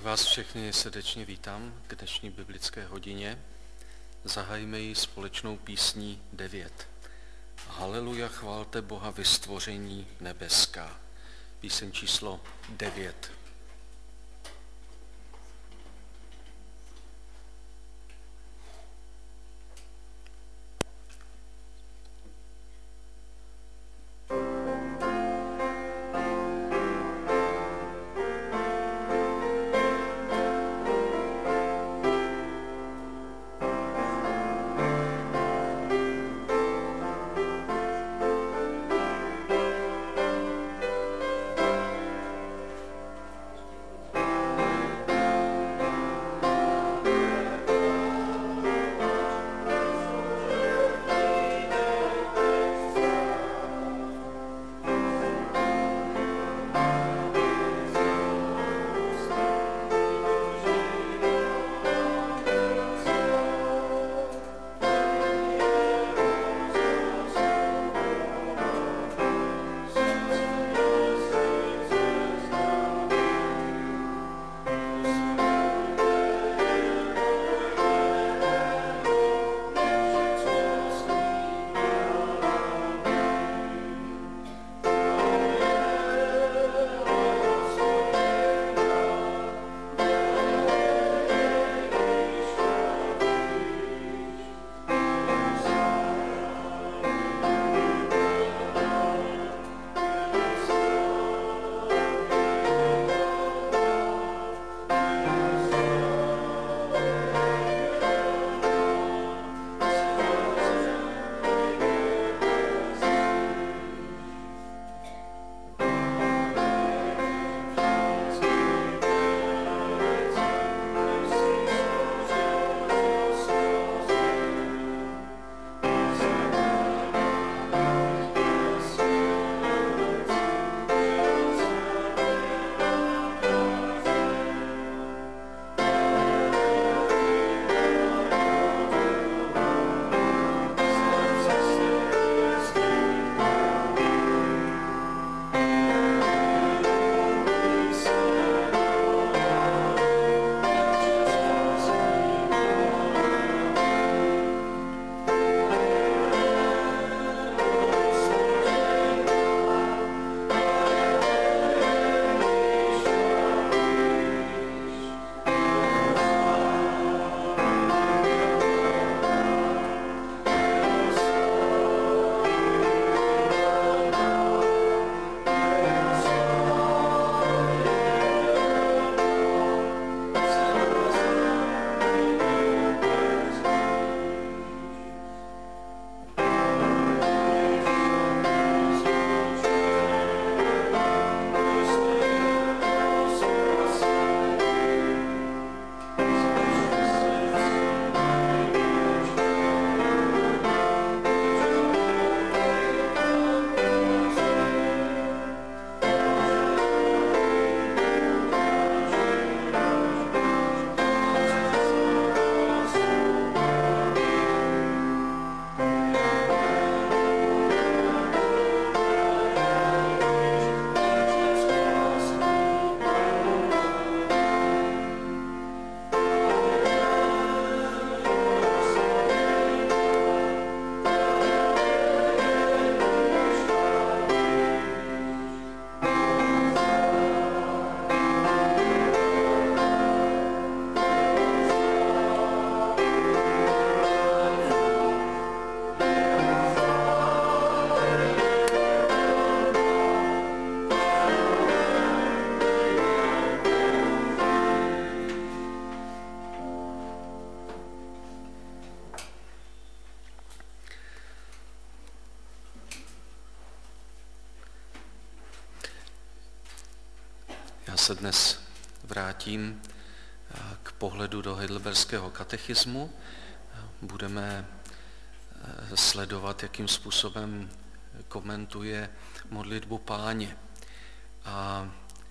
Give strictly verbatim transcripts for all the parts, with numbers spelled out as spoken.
Tak vás všechny srdečně vítám k dnešní biblické hodině. Zahajme ji společnou písní devět. Haleluja, chválte Boha vystvoření nebeská. Píseň číslo devět. Já se dnes vrátím k pohledu do heidelberského katechismu. Budeme sledovat, jakým způsobem komentuje modlitbu Páně. A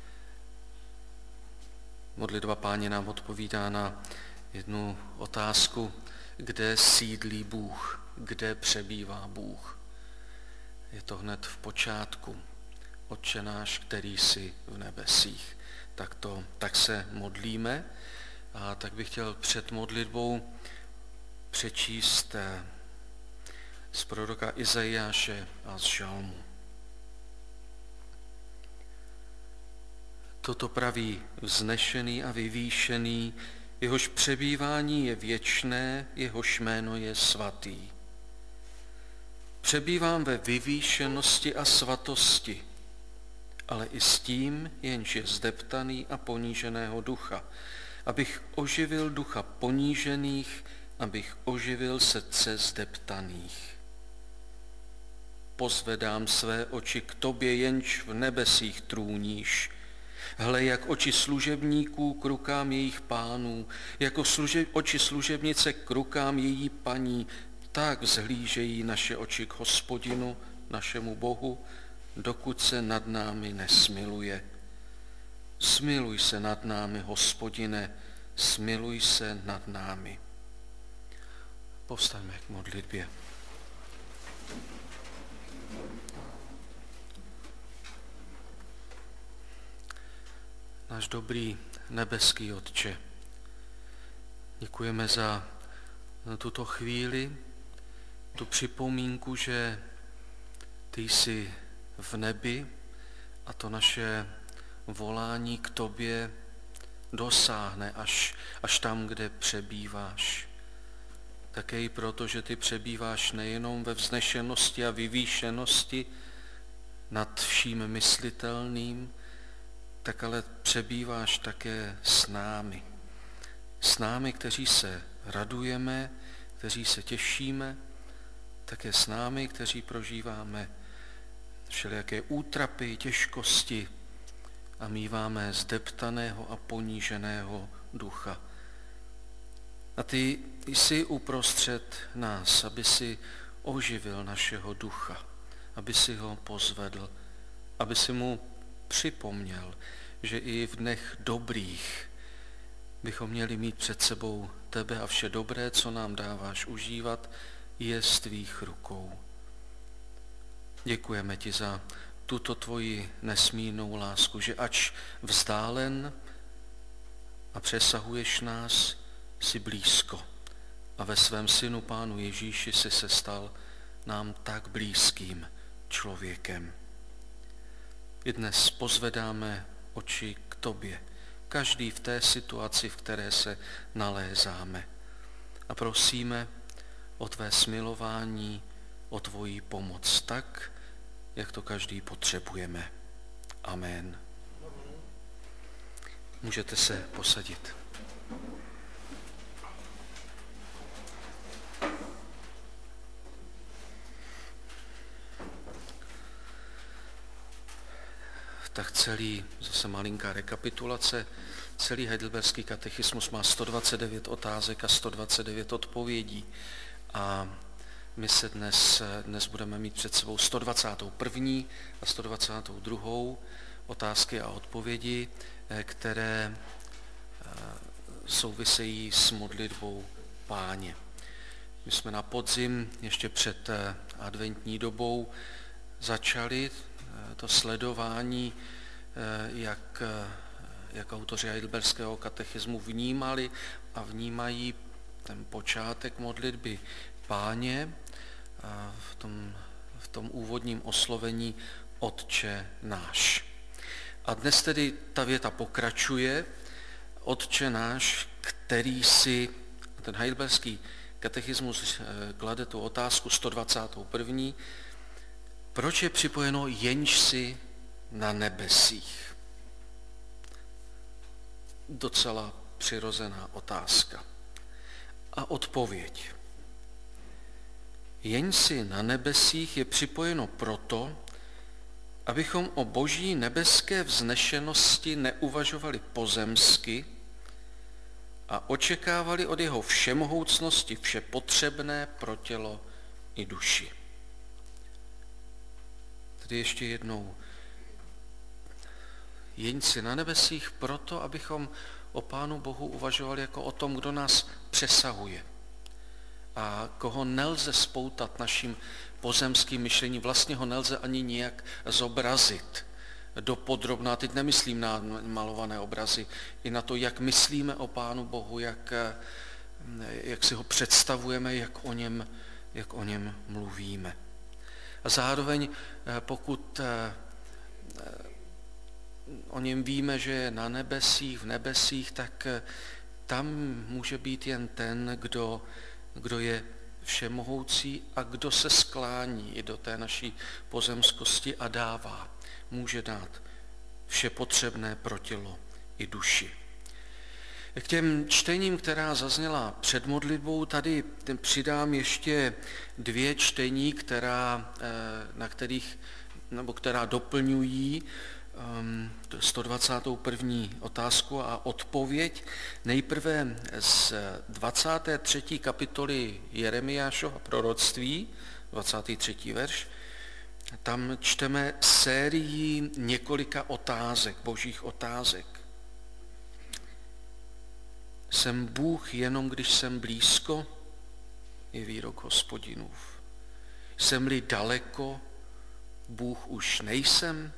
modlitba Páně nám odpovídá na jednu otázku, kde sídlí Bůh, kde přebývá Bůh. Je to hned v počátku. Otče náš, který jsi v nebesích. tak, to, tak se modlíme. A tak bych chtěl před modlitbou přečíst z proroka Izajáše a z žalmu. Toto praví vznešený a vyvýšený, jehož přebývání je věčné, jehož jméno je svatý. Přebývám ve vyvýšenosti a svatosti, ale i s tím, jenž je zdeptaný a poníženého ducha, abych oživil ducha ponížených, abych oživil srdce zdeptaných. Pozvedám své oči k tobě, jenž v nebesích trůníš. Hle, jak oči služebníků k rukám jejich pánů, jako služeb, oči služebnice k rukám její paní, tak vzhlížejí naše oči k Hospodinu, našemu Bohu, dokud se nad námi nesmiluje. Smiluj se nad námi, Hospodine, smiluj se nad námi. Povstaňme k modlitbě. Náš dobrý nebeský Otče, děkujeme za tuto chvíli, tu připomínku, že ty jsi v nebi a to naše volání k tobě dosáhne až, až tam, kde přebýváš. Také i proto, že ty přebýváš nejenom ve vznešenosti a vyvýšenosti nad vším myslitelným, tak ale přebýváš také s námi. S námi, kteří se radujeme, kteří se těšíme, také s námi, kteří prožíváme všelijaké útrapy, těžkosti a míváme zdeptaného a poníženého ducha. A ty jsi uprostřed nás, aby si oživil našeho ducha, aby si ho pozvedl, aby si mu připomněl, že i v dnech dobrých bychom měli mít před sebou tebe a vše dobré, co nám dáváš užívat, je z tvých rukou. Děkujeme ti za tuto tvoji nesmírnou lásku, že ač vzdálen a přesahuješ nás, jsi blízko. A ve svém synu Pánu Ježíši jsi se stal nám tak blízkým člověkem. I dnes pozvedáme oči k tobě, každý v té situaci, v které se nalézáme. A prosíme o tvé smilování, o tvoji pomoc, tak, jak to každý potřebujeme. Amen. Můžete se posadit. Tak celý, zase malinká rekapitulace, celý heidelberský katechismus má sto dvacet devět otázek a sto dvacet devět odpovědí. A my se dnes, dnes budeme mít před sebou sto dvacátou první a sto dvacátou druhou otázky a odpovědi, které souvisejí s modlitbou Páně. My jsme na podzim, ještě před adventní dobou, začali to sledování, jak, jak autoři heidelberského katechismu vnímali a vnímají ten počátek modlitby Páně v tom, v tom úvodním oslovení Otče náš. A dnes tedy ta věta pokračuje, Otče náš, který si, ten heidelberský katechismus klade tu otázku sto dvacátou první, proč je připojeno jenž si na nebesích? Docela přirozená otázka. A odpověď. Jenž si na nebesích je připojeno proto, abychom o boží nebeské vznešenosti neuvažovali pozemsky a očekávali od jeho všemohoucnosti vše potřebné pro tělo i duši. Tedy ještě jednou. Jeň si na nebesích proto, abychom o Pánu Bohu uvažovali jako o tom, kdo nás přesahuje a koho nelze spoutat naším pozemským myšlením, vlastně ho nelze ani nijak zobrazit dopodrobná, teď nemyslím na malované obrazy, i na to, jak myslíme o Pánu Bohu, jak, jak si ho představujeme, jak o něm, jak o něm mluvíme. A zároveň, pokud o něm víme, že je na nebesích, v nebesích, tak tam může být jen ten, kdo, kdo je všemohoucí a kdo se sklání i do té naší pozemskosti a dává. Může dát vše potřebné pro tělo i duši. K těm čtením, která zazněla před modlitbou, tady přidám ještě dvě čtení, která, na kterých, nebo která doplňují sto dvacátou první otázku a odpověď. Nejprve z dvacáté třetí kapitoly Jeremiášova proroctví, dvacátý třetí verš. Tam čteme sérii několika otázek, božích otázek. Jsem Bůh jenom, když jsem blízko, je výrok Hospodinův. Jsem-li daleko, Bůh už nejsem.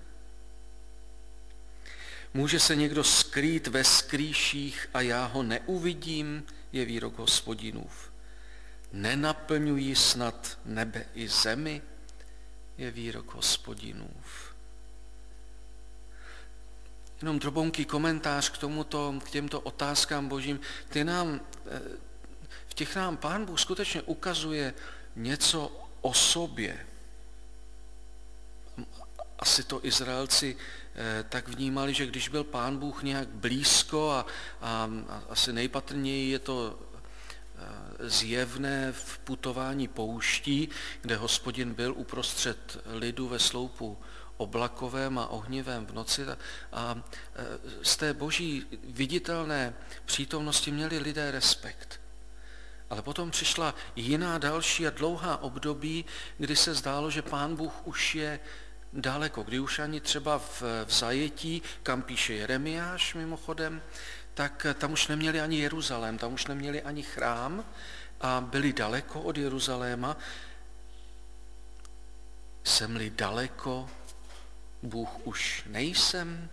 Může se někdo skrýt ve skrýších a já ho neuvidím, je výrok Hospodinův. Nenaplňují snad nebe i zemi, je výrok Hospodinův. Jenom drobounký komentář k tomuto, k těmto otázkám božím. Ty nám, v těch nám Pán Bůh skutečně ukazuje něco o sobě. Asi to Izraelci tak vnímali, že když byl Pán Bůh nějak blízko a, a, a asi nejpatrněji je to zjevné v putování pouští, kde Hospodin byl uprostřed lidu ve sloupu oblakovém a ohnivém v noci a z té boží viditelné přítomnosti měli lidé respekt. Ale potom přišla jiná další a dlouhá období, kdy se zdálo, že Pán Bůh už je daleko, kdy už ani třeba v, v zajetí, kam píše Jeremiáš mimochodem, tak tam už neměli ani Jeruzalém, tam už neměli ani chrám a byli daleko od Jeruzaléma. Jsem-li daleko, Bůh už nejsem.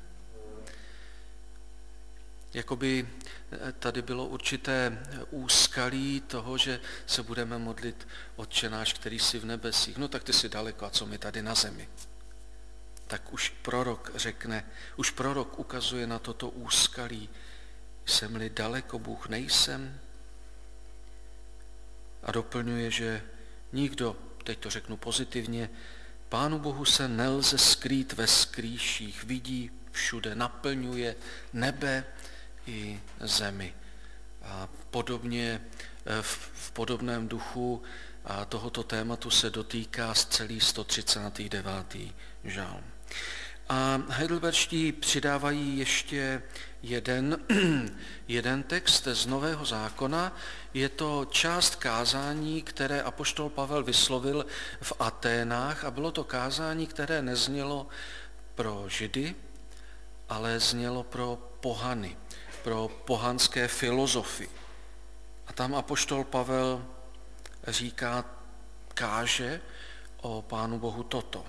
Jakoby tady bylo určité úskalí toho, že se budeme modlit Otče náš, který jsi v nebesích. No tak ty jsi daleko, a co my tady na zemi? Tak už prorok řekne, už prorok ukazuje na toto úskalí. Jsem-li daleko, Bůh nejsem. A doplňuje, že nikdo, teď to řeknu pozitivně, Pánu Bohu se nelze skrýt ve skrýších, vidí všude, naplňuje nebe i zemi. A podobně v, v podobném duchu a tohoto tématu se dotýká celý sto třicátý devátý žalm. A heidelberští přidávají ještě jeden, jeden text z Nového zákona. Je to část kázání, které apoštol Pavel vyslovil v Aténách a bylo to kázání, které neznělo pro Židy, ale znělo pro pohany, pro pohanské filozofy. A tam apoštol Pavel říká, káže o Pánu Bohu toto.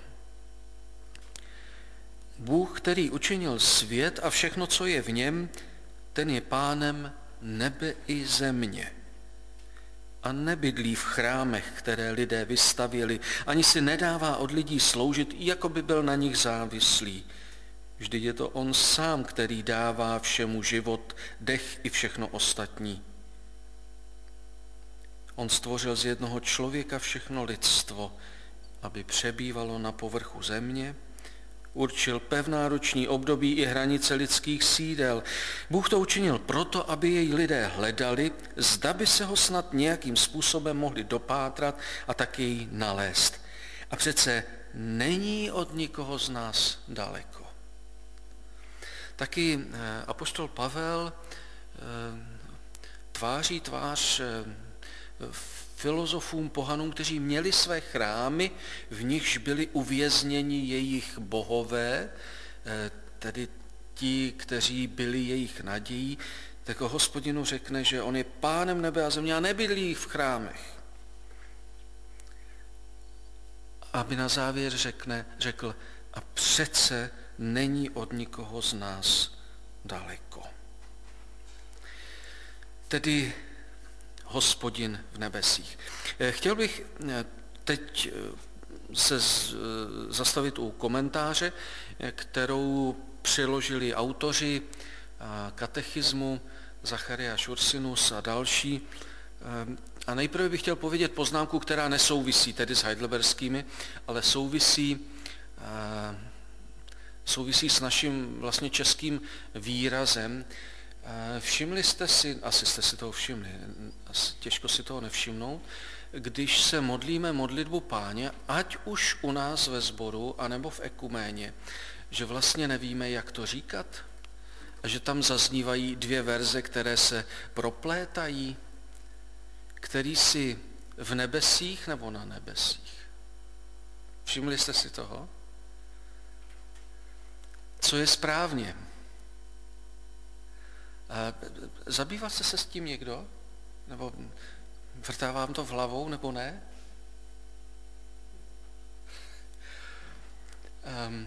Bůh, který učinil svět a všechno, co je v něm, ten je pánem nebe i země. A nebydlí v chrámech, které lidé vystavěli, ani si nedává od lidí sloužit, jako by byl na nich závislý. Vždyť je to on sám, který dává všemu život, dech i všechno ostatní. On stvořil z jednoho člověka všechno lidstvo, aby přebývalo na povrchu země, určil pevná roční období i hranice lidských sídel. Bůh to učinil proto, aby jej lidé hledali, zda by se ho snad nějakým způsobem mohli dopátrat a tak jej nalézt. A přece není od nikoho z nás daleko. Taky apoštol Pavel tváří tvář filozofům pohanům, kteří měli své chrámy, v nichž byli uvězněni jejich bohové, tedy ti, kteří byli jejich nadějí, tak o Hospodinu řekne, že on je pánem nebe a země a nebydlí v chrámech. Aby na závěr řekne, řekl, a přece není od nikoho z nás daleko. Tedy Hospodin v nebesích. Chtěl bych teď se zastavit u komentáře, kterou přiložili autoři katechismu Zachariáš Ursinus a další. A nejprve bych chtěl povědět poznámku, která nesouvisí tedy s heidelberskými, ale souvisí, souvisí s naším vlastně českým výrazem. Všimli jste si, asi jste si toho všimli, asi těžko si toho nevšimnout, když se modlíme modlitbu Páně, ať už u nás ve sboru, anebo v ekuméně, že vlastně nevíme, jak to říkat, a že tam zaznívají dvě verze, které se proplétají, který si v nebesích nebo na nebesích. Všimli jste si toho? Co je správně? Zabýval jste se s tím někdo? Nebo vrtá vám to v hlavou, nebo ne? Um,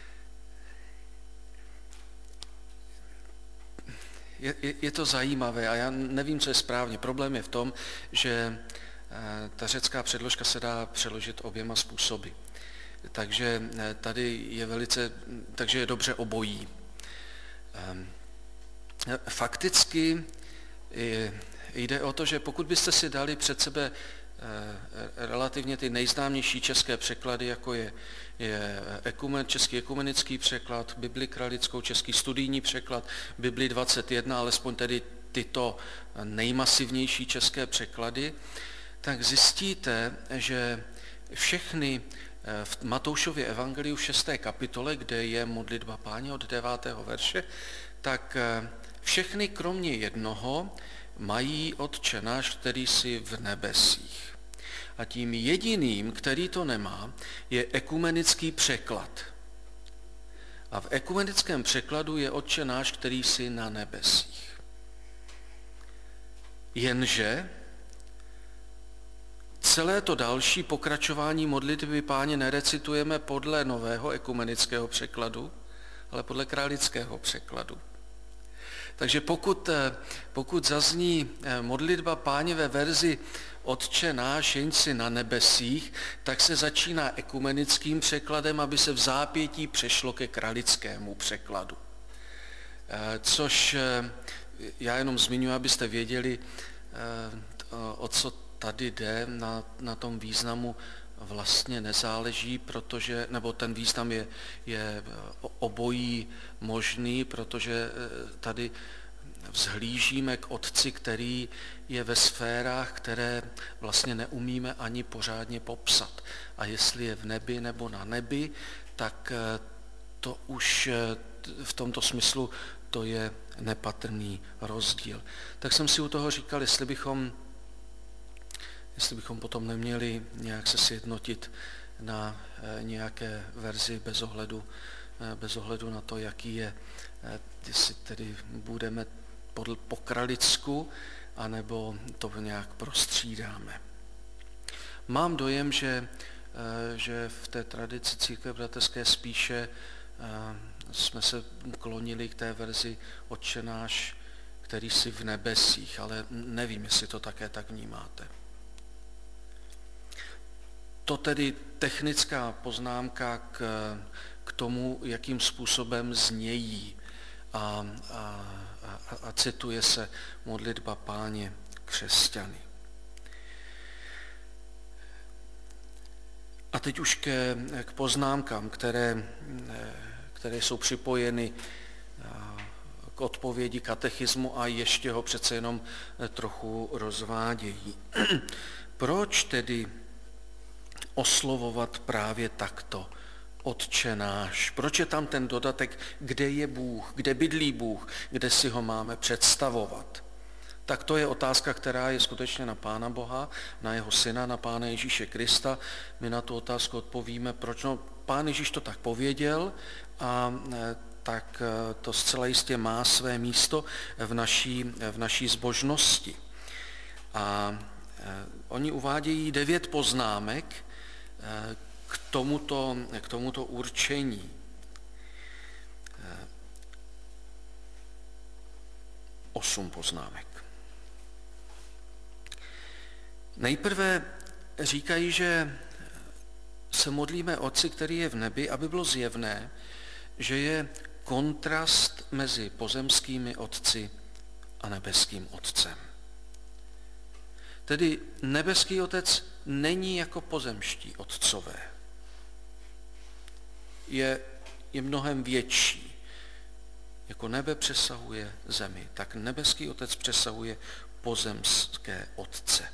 je, je, je to zajímavé a já nevím, co je správně. Problém je v tom, že ta řecká předložka se dá přeložit oběma způsoby. Takže tady je velice, takže je dobře obojí. Um, Fakticky jde o to, že pokud byste si dali před sebe relativně ty nejznámější české překlady, jako je, je ekumen, český ekumenický překlad, Bibli kralickou, český studijní překlad, Bibli dvacet jedna, alespoň tedy tyto nejmasivnější české překlady, tak zjistíte, že všechny v Matoušově evangeliu v šesté kapitole, kde je modlitba Páně od devátého verše, tak všechny kromě jednoho mají Otče náš, který jsi v nebesích. A tím jediným, který to nemá, je ekumenický překlad. A v ekumenickém překladu je Otče náš, který jsi na nebesích. Jenže celé to další pokračování modlitby Páně nerecitujeme podle nového ekumenického překladu, ale podle králického překladu. Takže pokud, pokud zazní modlitba Páně ve verzi Otče náš, jenž jsi na nebesích, tak se začíná ekumenickým překladem, aby se v zápětí přešlo ke kralickému překladu. Což já jenom zmiňuji, abyste věděli, o co tady jde, na, na tom významu vlastně nezáleží, protože, nebo ten význam je, je obojí možný, protože tady vzhlížíme k Otci, který je ve sférách, které vlastně neumíme ani pořádně popsat. A jestli je v nebi nebo na nebi, tak to už v tomto smyslu to je nepatrný rozdíl. Tak jsem si u toho říkal, jestli bychom jestli bychom potom neměli nějak se sjednotit na nějaké verzi bez ohledu, bez ohledu na to, jaký je, jestli tedy budeme po kralicku, anebo to nějak prostřídáme. Mám dojem, že, že v té tradici církve bratrské spíše jsme se klonili k té verzi Otče náš, který jsi v nebesích, ale nevím, jestli to také tak vnímáte. To tedy technická poznámka k, k tomu, jakým způsobem znějí a, a, a, a cituje se modlitba Páně křesťany. A teď už ke, k poznámkám, které, které jsou připojeny k odpovědi katechismu a ještě ho přece jenom trochu rozvádějí. Proč tedy oslovovat právě takto Otče náš? Proč je tam ten dodatek, kde je Bůh, kde bydlí Bůh, kde si ho máme představovat? Tak to je otázka, která je skutečně na Pána Boha, na jeho Syna, na Pána Ježíše Krista. My na tu otázku odpovíme, proč. No, Pán Ježíš to tak pověděl a tak to zcela jistě má své místo v naší, v naší zbožnosti. A oni uvádějí devět poznámek k tomuto, k tomuto určení. osm poznámek. Nejprve říkají, že se modlíme Otci, který je v nebi, aby bylo zjevné, že je kontrast mezi pozemskými otci a nebeským Otcem. Tedy nebeský Otec není jako pozemští otcové. Je, je mnohem větší. Jako nebe přesahuje zemi, tak nebeský Otec přesahuje pozemské otce.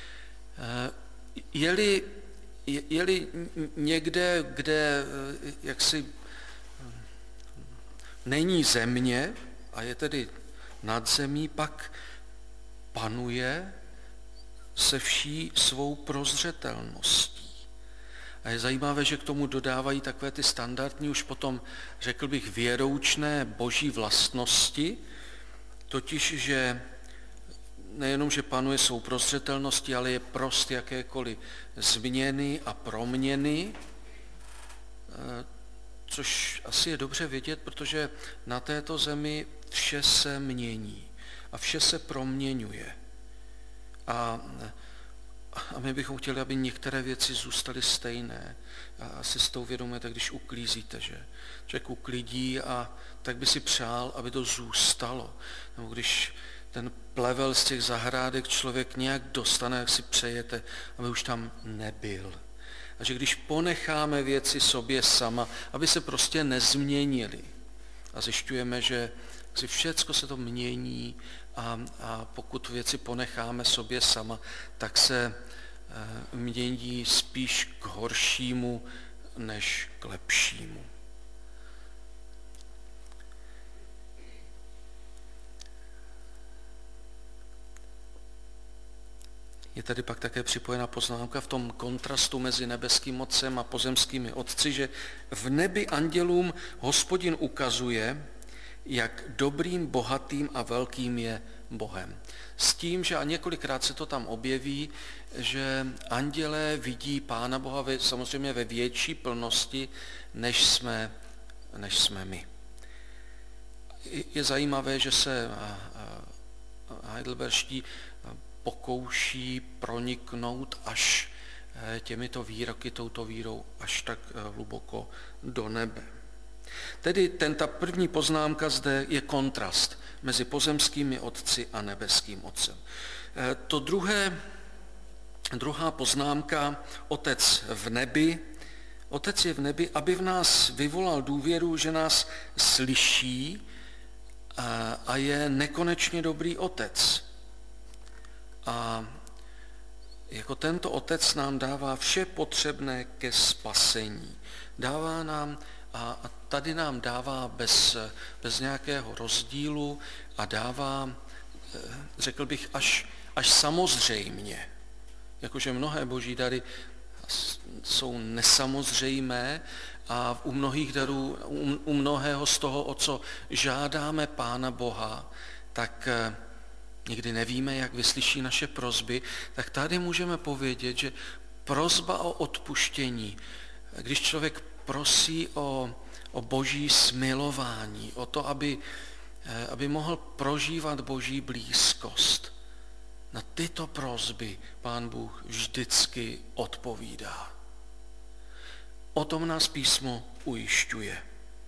Je-li, je-li někde, kde jaksi není země a je tedy nad zemí, pak panuje se vší svou prozřetelností. A je zajímavé, že k tomu dodávají takové ty standardní, už potom řekl bych věroučné boží vlastnosti, totiž, že nejenom, že panuje svou prozřetelností, ale je prost jakékoliv změny a proměny, což asi je dobře vědět, protože na této zemi vše se mění a vše se proměňuje. A, a my bychom chtěli, aby některé věci zůstaly stejné. A asi s tou uvědomujete, když uklízíte, že člověk uklidí a tak by si přál, aby to zůstalo. Nebo když ten plevel z těch zahrádek člověk nějak dostane, jak si přejete, aby už tam nebyl. A že když ponecháme věci sobě sama, aby se prostě nezměnily. A zjišťujeme, že si všecko se to mění a, a pokud věci ponecháme sobě sama, tak se e, mění spíš k horšímu, než k lepšímu. Je tady pak také připojena poznámka v tom kontrastu mezi nebeským Otcem a pozemskými otci, že v nebi andělům Hospodin ukazuje, jak dobrým, bohatým a velkým je Bohem. S tím, že a několikrát se to tam objeví, že andělé vidí Pána Boha ve, samozřejmě ve větší plnosti, než jsme, než jsme my. Je zajímavé, že se heidelberští pokouší proniknout až těmito výroky, touto vírou až tak hluboko do nebe. Tedy ten, ta první poznámka zde je kontrast mezi pozemskými otci a nebeským Otcem. To druhé, druhá poznámka, Otec v nebi. Otec je v nebi, aby v nás vyvolal důvěru, že nás slyší a je nekonečně dobrý Otec. A jako tento Otec nám dává vše potřebné ke spasení. Dává nám a tady nám dává bez, bez nějakého rozdílu a dává, řekl bych, až, až samozřejmě. Jakože mnohé boží dary jsou nesamozřejmé a u mnohých darů, u, u mnohého z toho, o co žádáme Pána Boha, tak někdy nevíme, jak vyslyší naše prosby, tak tady můžeme povědět, že prosba o odpuštění, když člověk prosí o, o boží smilování, o to, aby, aby mohl prožívat boží blízkost, na tyto prosby Pán Bůh vždycky odpovídá. O tom nás písmo ujišťuje.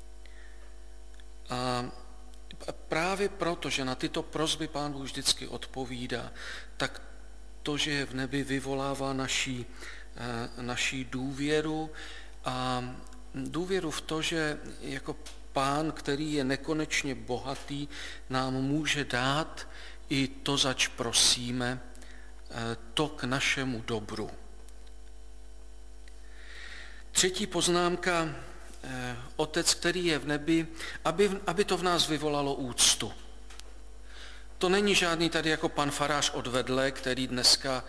A právě proto, že na tyto prosby Pán Bůh vždycky odpovídá, tak to, že je v nebi, vyvolává naší, naší důvěru a důvěru v to, že jako Pán, který je nekonečně bohatý, nám může dát i to, zač prosíme, to k našemu dobru. Třetí poznámka, Otec, který je v nebi, aby, aby to v nás vyvolalo úctu. To není žádný tady jako pan farář odvedle, který dneska,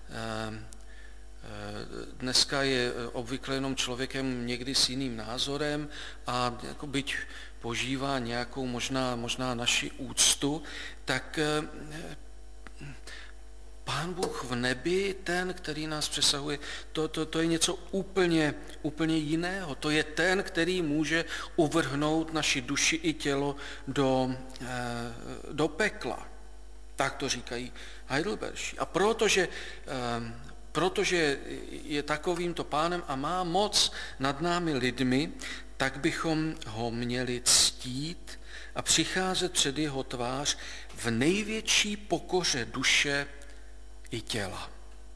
dneska je obvykle jenom člověkem někdy s jiným názorem a jako byť požívá nějakou možná, možná naši úctu, tak Pán Pán Bůh v nebi, ten, který nás přesahuje, to, to, to je něco úplně, úplně jiného. To je ten, který může uvrhnout naši duši i tělo do, do pekla. Tak to říkají Heidelbergští. A protože, protože je takovýmto pánem a má moc nad námi lidmi, tak bychom ho měli ctít a přicházet před jeho tvář v největší pokoře duše i těla.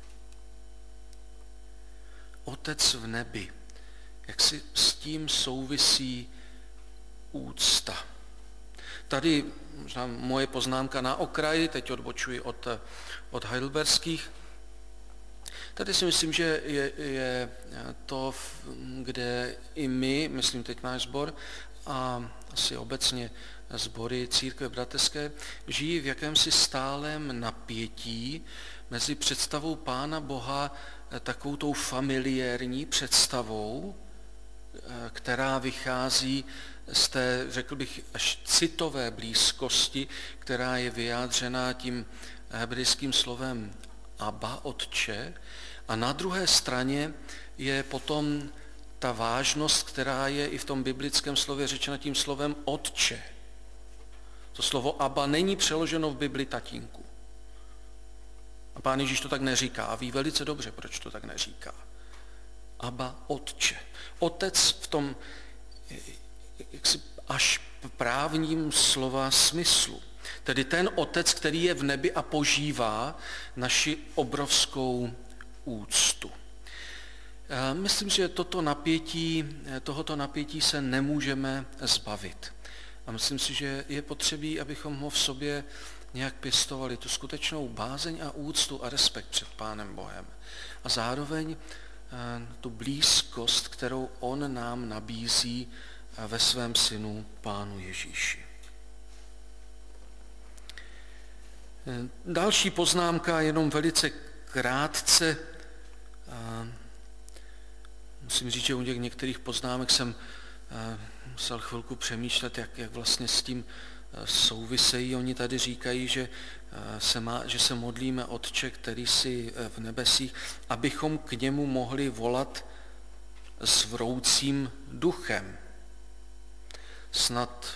Otec v nebi, jak si s tím souvisí úcta. Tady možná moje poznámka na okraji, teď odbočuji od, od Heidelberských. Tady si myslím, že je, je to, kde i my, myslím teď náš sbor, a asi obecně sbory církve bratrské, žijí v jakémsi stálem napětí mezi představou Pána Boha, takovou tou familiérní představou, která vychází z té, řekl bych, až citové blízkosti, která je vyjádřená tím hebrejským slovem Abba, Otče, a na druhé straně je potom ta vážnost, která je i v tom biblickém slově řečena tím slovem Otče. To slovo Abba není přeloženo v Bibli tatínku. A Pán Ježíš to tak neříká a ví velice dobře, proč to tak neříká. Abba, Otče. Otec v tom jaksi až právním slova smyslu. Tedy ten otec, který je v nebi a požívá naši obrovskou úctu. Myslím, že toto napětí, tohoto napětí se nemůžeme zbavit. A myslím si, že je potřebí, abychom ho v sobě nějak pěstovali, tu skutečnou bázeň a úctu a respekt před Pánem Bohem. A zároveň tu blízkost, kterou on nám nabízí ve svém synu Pánu Ježíši. Další poznámka, jenom velice krátce. Musím říct, že u těch některých poznámek jsem musel chvilku přemýšlet, jak, jak vlastně s tím souvisejí. Oni tady říkají, že se, má, že se modlíme Otče, který jsi v nebesích, abychom k němu mohli volat s vroucím duchem. Snad,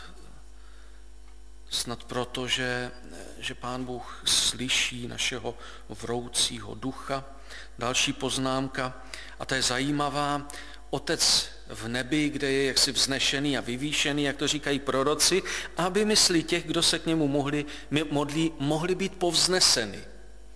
snad proto, že, že Pán Bůh slyší našeho vroucího ducha. Další poznámka, a ta je zajímavá, Otec v nebi, kde je jaksi vznešený a vyvýšený, jak to říkají proroci, aby mysli těch, kdo se k němu mohli, modlí, mohli být povzneseny.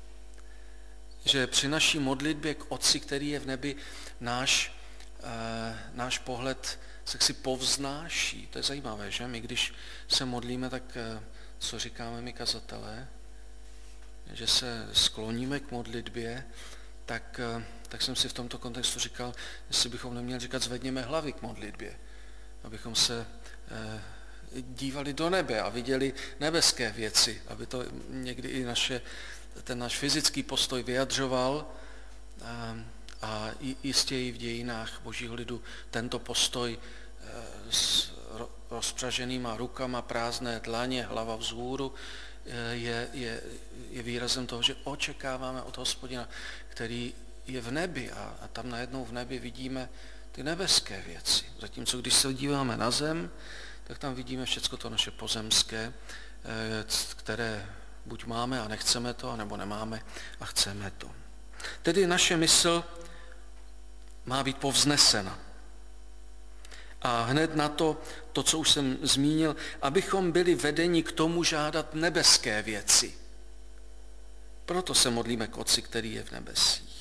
Že při naší modlitbě k Otci, který je v nebi, náš, e, náš pohled se si povznáší. To je zajímavé, že? My když se modlíme, tak e, co říkáme my kazatelé? Že se skloníme k modlitbě, tak, tak jsem si v tomto kontextu říkal, jestli bychom neměli říkat zvedněme hlavy k modlitbě, abychom se eh, dívali do nebe a viděli nebeské věci, aby to někdy i naše, ten náš fyzický postoj vyjadřoval eh, a jistě i v dějinách božího lidu tento postoj eh, s rozpřaženýma rukama, prázdné dlaně, hlava vzhůru, Je, je, je výrazem toho, že očekáváme od Hospodina, který je v nebi a, a tam najednou v nebi vidíme ty nebeské věci. Zatímco když se díváme na zem, tak tam vidíme všechno to naše pozemské, které buď máme a nechceme to, anebo nemáme a chceme to. Tedy naše mysl má být povznesena. A hned na to, to, co už jsem zmínil, abychom byli vedeni k tomu žádat nebeské věci. Proto se modlíme k Otci, který je v nebesích.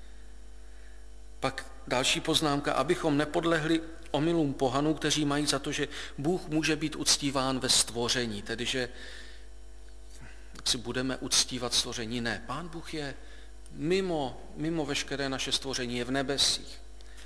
Pak další poznámka, abychom nepodlehli omylům pohanů, kteří mají za to, že Bůh může být uctíván ve stvoření, tedy že si budeme uctívat stvoření. Ne, Pán Bůh je mimo, mimo veškeré naše stvoření, je v nebesích.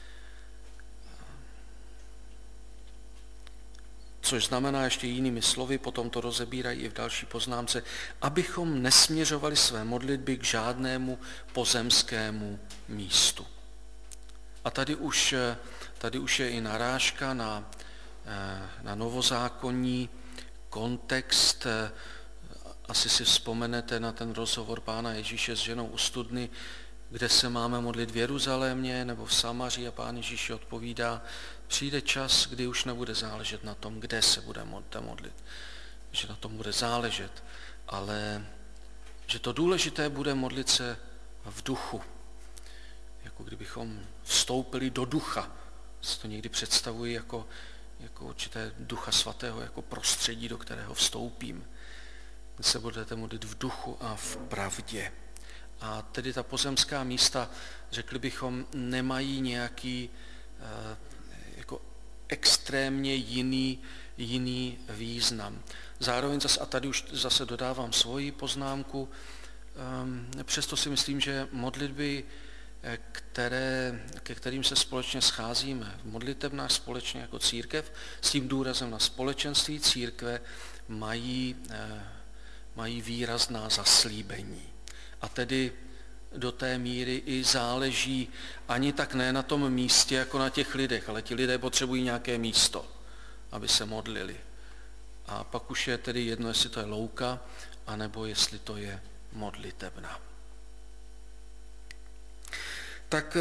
Což znamená ještě jinými slovy, potom to rozebírají i v další poznámce, abychom nesměřovali své modlitby k žádnému pozemskému místu. A tady už, tady už je i narážka na, na novozákonní kontext asi si vzpomenete na ten rozhovor Pána Ježíše s ženou u studny, kde se máme modlit v Jeruzalémě nebo v Samaří, a Pán Ježíš odpovídá, přijde čas, kdy už nebude záležet na tom, kde se budete modlit, že na tom bude záležet, ale že to důležité bude modlit se v duchu, jako kdybychom vstoupili do ducha. Si to někdy představuji jako, jako určité ducha svatého, jako prostředí, do kterého vstoupím. Vy se budete modlit v duchu a v pravdě. A tedy ta pozemská místa, řekli bychom, nemají nějaký eh, jako extrémně jiný, jiný význam. Zároveň zase, a tady už zase dodávám svoji poznámku, eh, přesto si myslím, že modlitby, které, ke kterým se společně scházíme v modlitebnách společně jako církev, s tím důrazem na společenství církve, mají, eh, mají výrazná zaslíbení. A tedy do té míry i záleží ani tak ne na tom místě, jako na těch lidech, ale ti lidé potřebují nějaké místo, aby se modlili. A pak už je tedy jedno, jestli to je louka, anebo jestli to je modlitebna. Tak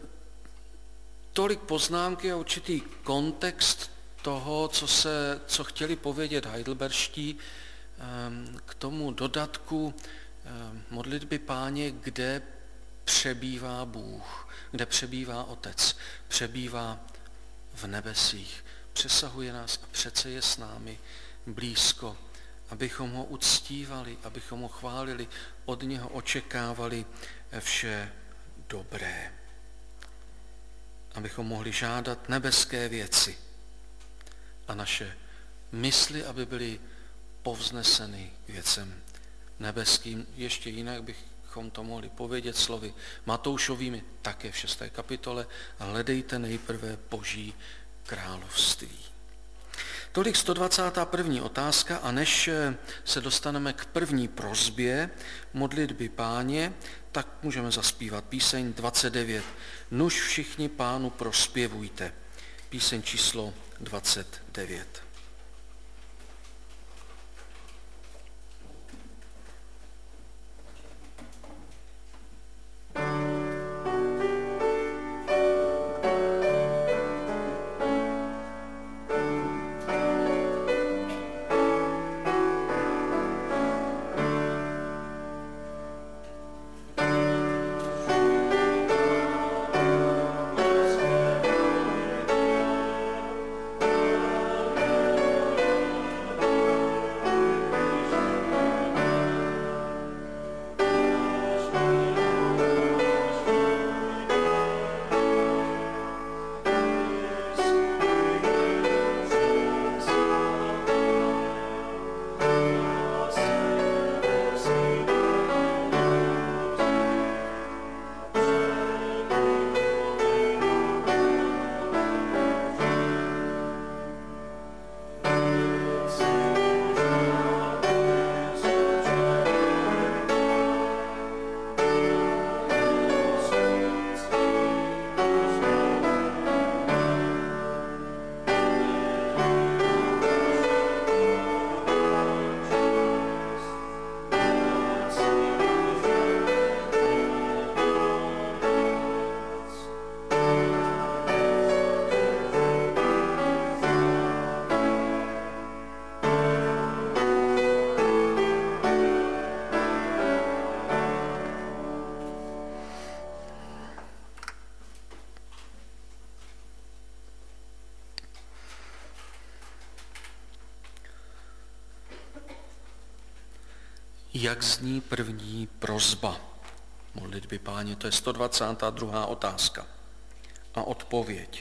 tolik poznámky a určitý kontext toho, co, se, co chtěli povědět heidelberští, k tomu dodatku modlitby Páně, kde přebývá Bůh, kde přebývá Otec, přebývá v nebesích, přesahuje nás a přece je s námi blízko, abychom ho uctívali, abychom ho chválili, od něho očekávali vše dobré, abychom mohli žádat nebeské věci a naše mysli, aby byly povzneseny k věcem nebeským. Ještě jinak bychom to mohli povědět slovy Matoušovými, také v šesté kapitole, hledejte nejprve Boží království. Tolik sto dvacátá první otázka, a než se dostaneme k první prosbě modlitby Páně, tak můžeme zaspívat píseň dvacet devět. Nuž všichni Pánu prospěvujte. Píseň číslo dvacet devět. Jak zní první prosba modlitby Páně? To je sto dvacátá druhá otázka. A odpověď.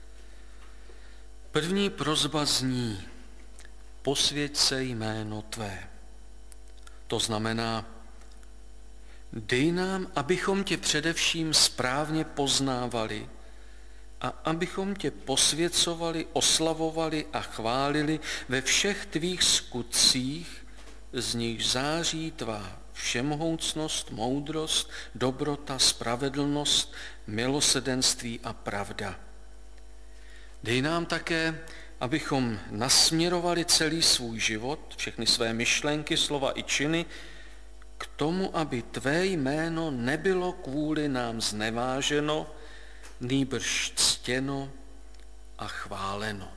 První prosba zní: posvěť se jméno tvé. To znamená, dej nám, abychom tě především správně poznávali a abychom tě posvěcovali, oslavovali a chválili ve všech tvých skutcích, z nich září tvá všemohoucnost, moudrost, dobrota, spravedlnost, milosrdenství a pravda. Dej nám také, abychom nasměrovali celý svůj život, všechny své myšlenky, slova i činy, k tomu, aby tvé jméno nebylo kvůli nám zneváženo, nýbrž ctěno a chváleno.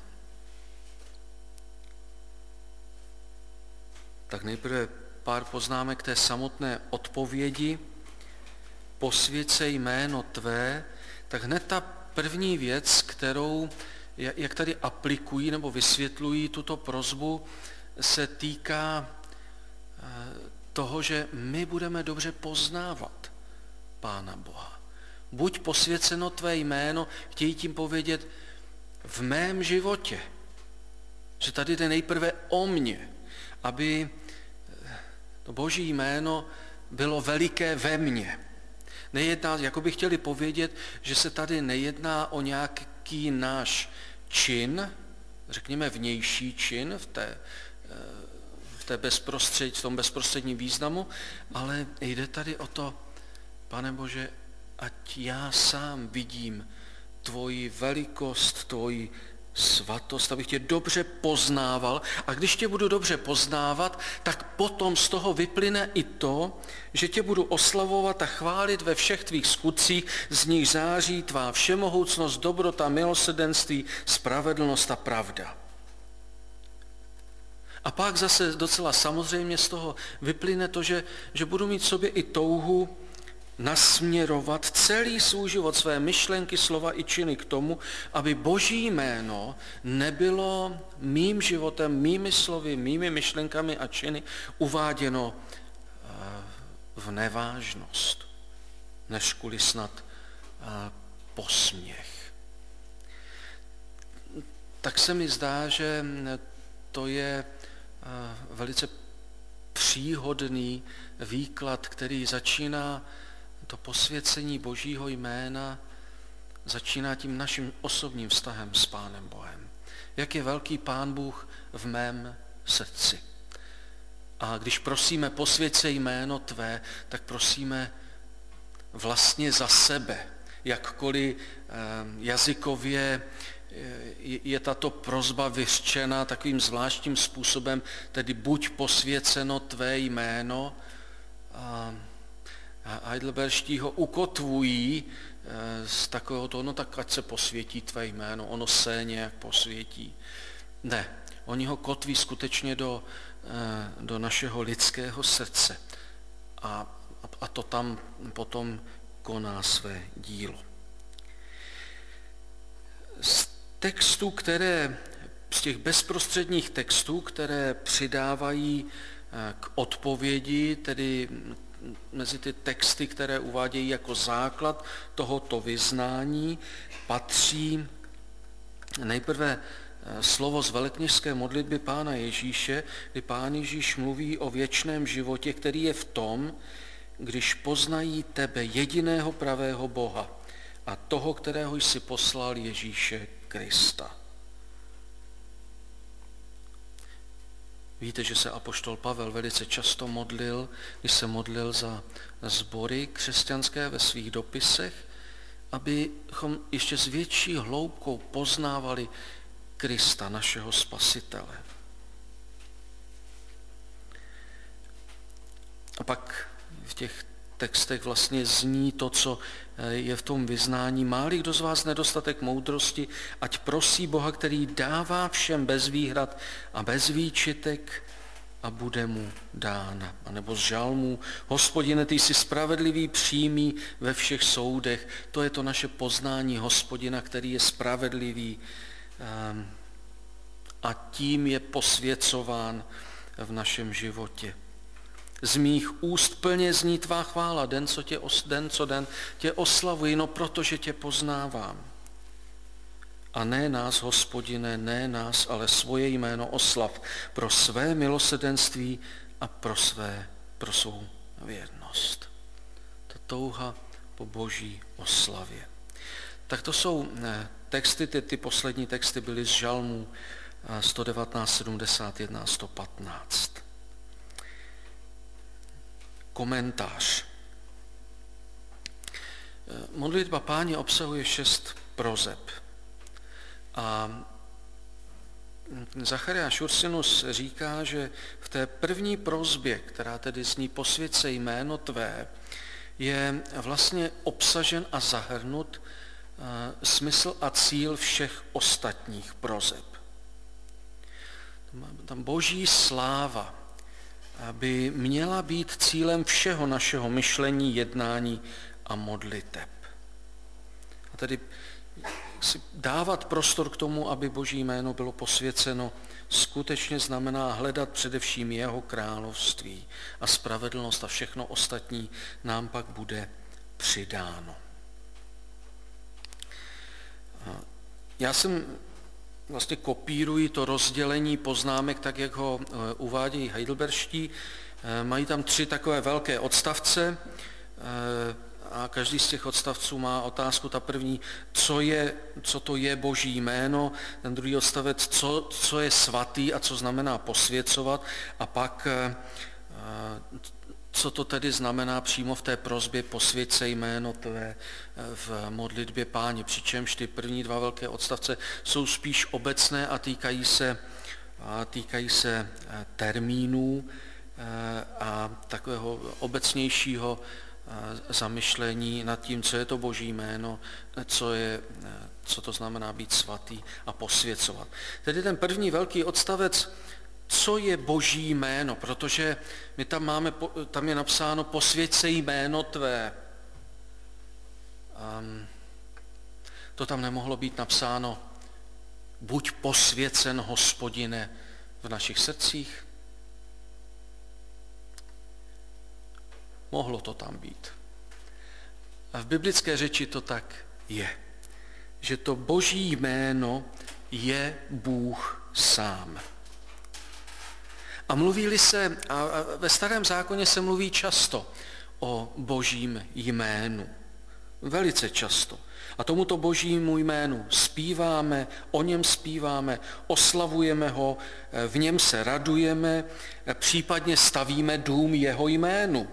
Tak nejprve pár poznámek té samotné odpovědi. Posvěť se jméno tvé, tak hned ta první věc, kterou, jak tady aplikují nebo vysvětlují tuto prosbu, se týká toho, že my budeme dobře poznávat Pána Boha. Buď posvěceno tvé jméno, chtějí tím povědět v mém životě, že tady jde nejprve o mě, aby to Boží jméno bylo veliké ve mně. Nejedná, jako by chtěli povědět, že se tady nejedná o nějaký náš čin, řekněme vnější čin v, té, v, té bezprostřed, v tom bezprostředním významu, ale jde tady o to, Pane Bože, ať já sám vidím tvoji velikost, tvoji svatost, abych tě dobře poznával. A když tě budu dobře poznávat, tak potom z toho vyplyne i to, že tě budu oslavovat a chválit ve všech tvých skutcích, z nich září tvá všemohoucnost, dobrota, milosrdenství, spravedlnost a pravda. A pak zase docela samozřejmě z toho vyplyne to, že, že budu mít v sobě i touhu nasměrovat celý svůj život, své myšlenky, slova i činy k tomu, aby Boží jméno nebylo mým životem, mými slovy, mými myšlenkami a činy uváděno v nevážnost, než kvůli snad posměch. Tak se mi zdá, že to je velice příhodný výklad, který začíná to posvěcení Božího jména, začíná tím naším osobním vztahem s Pánem Bohem. Jak je velký Pán Bůh v mém srdci. A když prosíme posvěť se jméno tvé, tak prosíme vlastně za sebe. Jakkoliv jazykově je tato prosba vyřčena takovým zvláštním způsobem, tedy buď posvěceno tvé jméno, a heidelberští ho ukotvují z takového toho, no tak ať se posvětí tvé jméno, ono se nějak posvětí. Ne, oni ho kotví skutečně do, do našeho lidského srdce a, a to tam potom koná své dílo. Z textů, které, z těch bezprostředních textů, které přidávají k odpovědi, tedy mezi ty texty, které uvádějí jako základ tohoto vyznání, patří nejprve slovo z velekněžské modlitby Pána Ježíše, kdy Pán Ježíš mluví o věčném životě, který je v tom, když poznají tebe, jediného pravého Boha a toho, kterého jsi poslal, Ježíše Krista. Víte, že se apoštol Pavel velice často modlil, když se modlil za sbory křesťanské ve svých dopisech, abychom ještě s větší hloubkou poznávali Krista, našeho Spasitele. A pak v těch textech vlastně zní to, co je v tom vyznání. Má-li kdo z vás nedostatek moudrosti, ať prosí Boha, který dává všem bez výhrad a bez výčitek a bude mu dána. A nebo z žalmů, Hospodine, ty jsi spravedlivý, přímý ve všech soudech. To je to naše poznání Hospodina, který je spravedlivý a tím je posvěcován v našem životě. Z mých úst plně zní tvá chvála, den co, tě, den co den tě oslavuji, no protože tě poznávám. A ne nás, Hospodine, ne nás, ale svoje jméno oslav pro své milosrdenství a pro, své, pro svou věrnost. Ta touha po Boží oslavě. Tak to jsou texty, ty, ty poslední texty byly z žalmů sto devatenáct, sedmdesát jedna a sto patnáct. Komentář. Modlitba Páně obsahuje šest prozeb. A Zachariáš Ursinus říká, že v té první prosbě, která tedy zní posvěcej jméno tvé, je vlastně obsažen a zahrnut smysl a cíl všech ostatních proseb. Tam boží sláva by měla být cílem všeho našeho myšlení, jednání a modliteb. A tedy si dávat prostor k tomu, aby boží jméno bylo posvěceno, skutečně znamená hledat především jeho království a spravedlnost a všechno ostatní nám pak bude přidáno. Já jsem vlastně kopíruji to rozdělení poznámek, tak jak ho uvádějí heidelberští. Mají tam tři takové velké odstavce a každý z těch odstavců má otázku. Ta první, co, je, co to je boží jméno, ten druhý odstavec, co, co je svatý a co znamená posvěcovat, a pak co to tedy znamená přímo v té prosbě posvěcej jméno tvé v modlitbě Páně. Přičemž ty první dva velké odstavce jsou spíš obecné a týkají se, a týkají se termínů a takového obecnějšího zamyšlení nad tím, co je to boží jméno, co, je, co to znamená být svatý a posvěcovat. Tedy ten první velký odstavec, co je boží jméno, protože my tam máme, tam je napsáno posvěcej jméno tvé. Um, to tam nemohlo být napsáno buď posvěcen, Hospodine, v našich srdcích. Mohlo to tam být. A v biblické řeči to tak je, že to boží jméno je Bůh sám. A mluví-li se, a ve Starém zákoně se mluví často o božím jménu. Velice často. A tomuto božímu jménu zpíváme, o něm zpíváme, oslavujeme ho, v něm se radujeme, případně stavíme dům jeho jménu.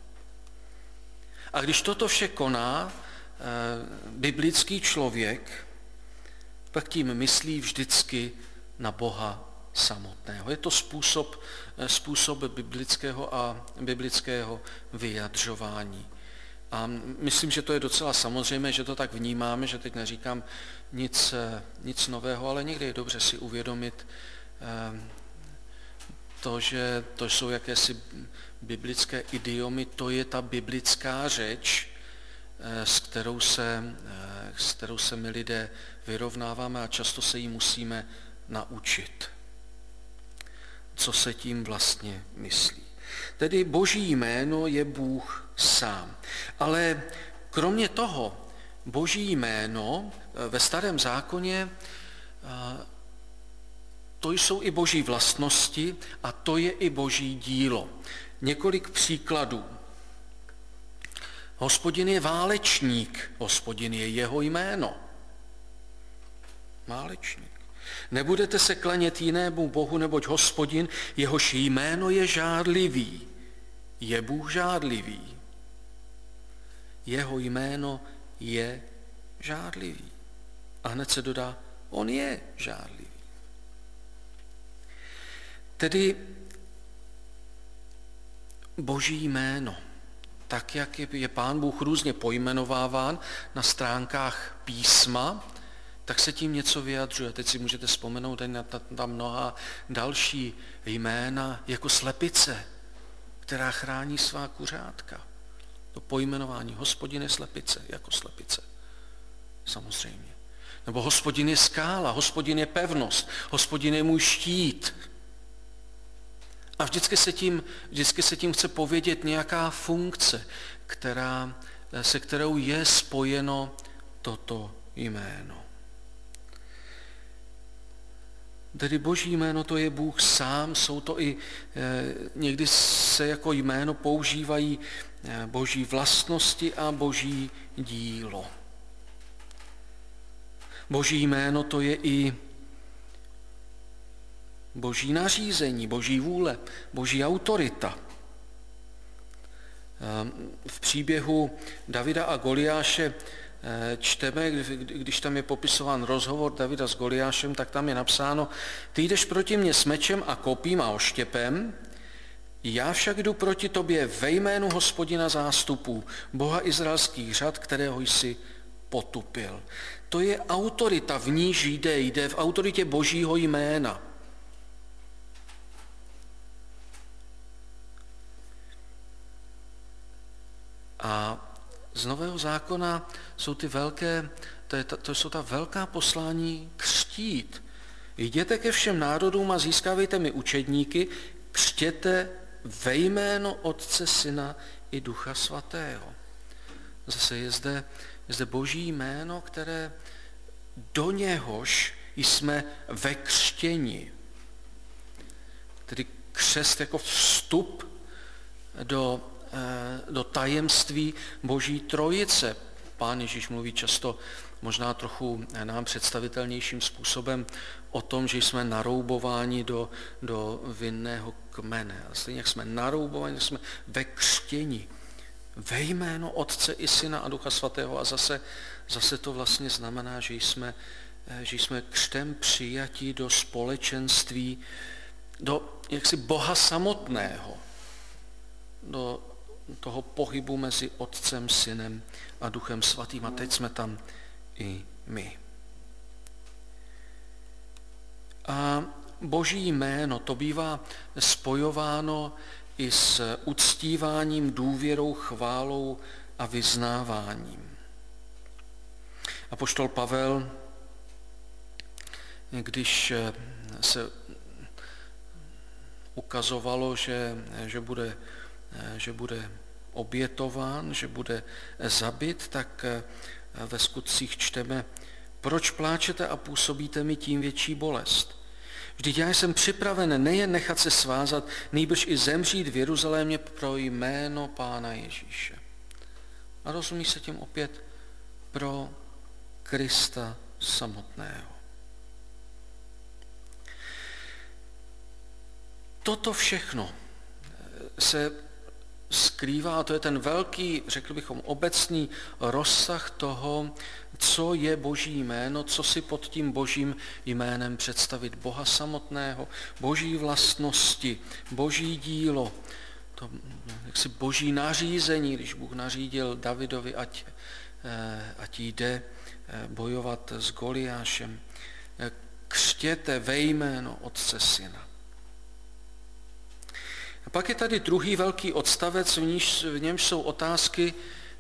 A když toto vše koná eh, biblický člověk, pak tím myslí vždycky na Boha samotného. Je to způsob, způsob biblického a biblického vyjadřování. A myslím, že to je docela samozřejmé, že to tak vnímáme, že teď neříkám nic, nic nového, ale někdy je dobře si uvědomit to, že to jsou jakési biblické idiomy, to je ta biblická řeč, s kterou se, s kterou se my lidé vyrovnáváme a často se jí musíme naučit. Co se tím vlastně myslí. Tedy boží jméno je Bůh sám. Ale kromě toho, boží jméno ve Starém zákoně, to jsou i boží vlastnosti a to je i boží dílo. Několik příkladů. Hospodin je válečník, Hospodin je jeho jméno. Válečník. Nebudete se klanět jinému bohu, neboť Hospodin, jehož jméno je žádlivý. Je Bůh žádlivý. Jeho jméno je žádlivý. A hned se dodá, on je žádlivý. Tedy boží jméno, tak jak je Pán Bůh různě pojmenováván na stránkách písma, tak se tím něco vyjadřuje. Teď si můžete vzpomenout na tam mnoha další jména, jako slepice, která chrání svá kuřátka. To pojmenování Hospodin je slepice, jako slepice. Samozřejmě. Nebo Hospodin je skála, Hospodin je pevnost, Hospodin je můj štít. A vždycky se tím, vždycky se tím chce povědět nějaká funkce, která, se kterou je spojeno toto jméno. Tedy boží jméno to je Bůh sám, jsou to i, eh, někdy se jako jméno používají eh, boží vlastnosti a boží dílo. Boží jméno to je i boží nařízení, boží vůle, boží autorita. V příběhu Davida a Goliáše čteme, když tam je popisován rozhovor Davida s Goliášem, tak tam je napsáno: ty jdeš proti mně s mečem a kopím a oštěpem, já však jdu proti tobě ve jménu Hospodina zástupů, Boha izraelských řad, kterého jsi potupil. To je autorita, v níž jde, jde v autoritě Božího jména. A z Nového zákona jsou ty velké, to, je, to jsou ta velká poslání křtít. Jděte ke všem národům a získávejte mi učedníky, křtěte ve jméno Otce, Syna i Ducha Svatého. Zase je zde, je zde Boží jméno, které do něhož jsme ve křtěni. Tedy křest jako vstup do do tajemství Boží trojice. Pán Ježíš mluví často, možná trochu nám představitelnějším způsobem, o tom, že jsme naroubováni do, do vinného kmene. A stejně jak jsme naroubováni, jsme ve křtěni. Ve jméno Otce i Syna a Ducha Svatého. A zase, zase to vlastně znamená, že jsme, že jsme křtem přijatí do společenství, do jaksi Boha samotného, do toho pohybu mezi Otcem, Synem a Duchem Svatým. A teď jsme tam i my. A Boží jméno, to bývá spojováno i s uctíváním, důvěrou, chválou a vyznáváním. Apoštol Pavel, když se ukazovalo, že, že bude že bude obětován, že bude zabit, tak ve skutcích čteme: proč pláčete a působíte mi tím větší bolest? Vždyť já jsem připraven nejen nechat se svázat, nýbrž i zemřít v Jeruzalémě pro jméno Pána Ježíše. A rozumí se tím opět pro Krista samotného. Toto všechno se skrývá, a to je ten velký, řekl bychom, obecný rozsah toho, co je Boží jméno, co si pod tím Božím jménem představit. Boha samotného, Boží vlastnosti, Boží dílo, to jaksi Boží nařízení, když Bůh nařídil Davidovi, ať, ať jde bojovat s Goliášem. Křtěte ve jméno Otce, Syna. A pak je tady druhý velký odstavec, v, níž, v němž jsou otázky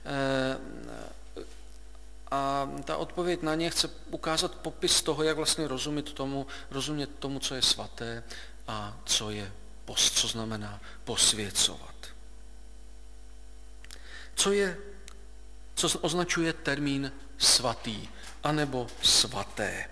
a ta odpověď na ně chce ukázat popis toho, jak vlastně rozumět tomu, rozumět tomu, co je svaté a co je post, co znamená posvěcovat. Co je, co označuje termín svatý, anebo svaté?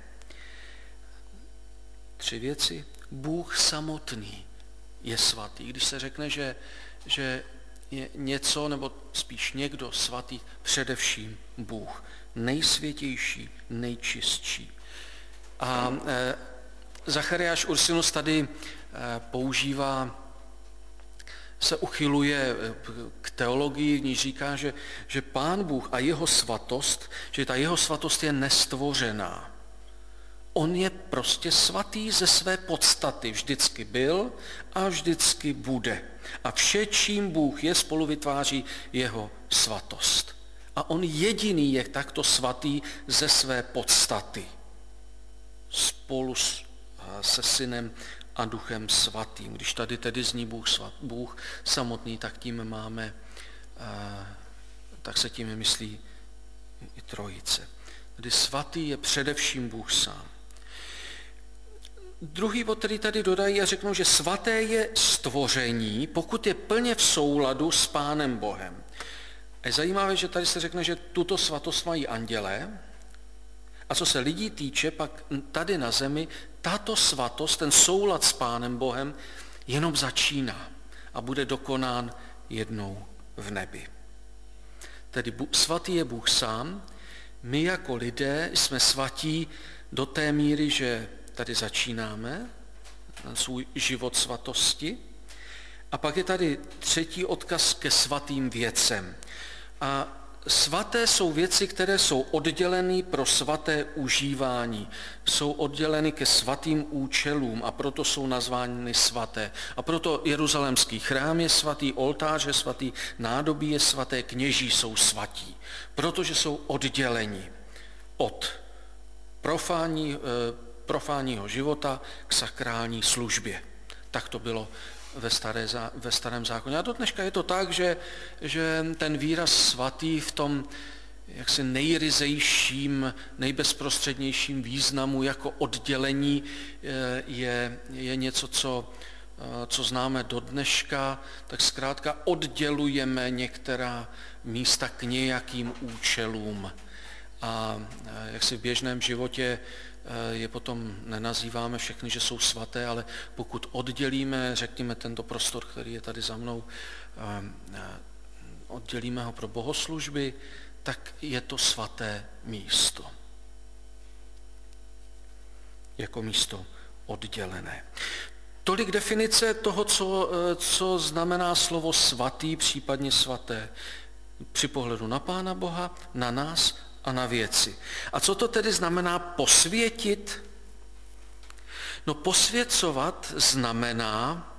Tři věci. Bůh samotný je svatý. Když se řekne, že, že je něco, nebo spíš někdo svatý, především Bůh. Nejsvětější, nejčistší. A e, Zachariáš Ursinus tady e, používá, se uchyluje k teologii, v níž říká, že, že Pán Bůh a jeho svatost, že ta jeho svatost je nestvořená. On je prostě svatý ze své podstaty. Vždycky byl a vždycky bude. A vše, čím Bůh je, spolu vytváří jeho svatost. A on jediný je takto svatý ze své podstaty. Spolu se Synem a Duchem Svatým. Když tady tedy zní Bůh, svat, Bůh samotný, tak tím máme, tak se tím myslí i trojice. Tedy svatý je především Bůh sám. Druhý bod, který tady dodají a řeknou, že svaté je stvoření, pokud je plně v souladu s Pánem Bohem. A je zajímavé, že tady se řekne, že tuto svatost mají andělé, a co se lidí týče, pak tady na zemi tato svatost, ten soulad s Pánem Bohem, jenom začíná a bude dokonán jednou v nebi. Tedy svatý je Bůh sám, my jako lidé jsme svatí do té míry, že tady začínáme svůj život svatosti. A pak je tady třetí odkaz ke svatým věcem. A Svaté jsou věci, které jsou odděleny pro svaté užívání. Jsou odděleny ke svatým účelům a proto jsou nazvány svaté. A proto jeruzalémský chrám je svatý, oltář je svatý, nádobí je svaté, kněží jsou svatí. Protože jsou odděleni od profání, profánního života k sakrální službě. Tak to bylo ve, staré, ve starém zákoně. A do dneška je to tak, že, že ten výraz svatý v tom jaksi nejryzejším, nejbezprostřednějším významu jako oddělení je, je něco, co, co známe do dneška, tak zkrátka oddělujeme některá místa k nějakým účelům. A jak si v běžném životě je potom nenazýváme všechny, že jsou svaté, ale pokud oddělíme, řekněme, tento prostor, který je tady za mnou, oddělíme ho pro bohoslužby, tak je to svaté místo. Jako místo oddělené. Tolik definice toho, co, co znamená slovo svatý, případně svaté, při pohledu na Pána Boha, na nás a na věci. A co to tedy znamená posvětit? No posvěcovat znamená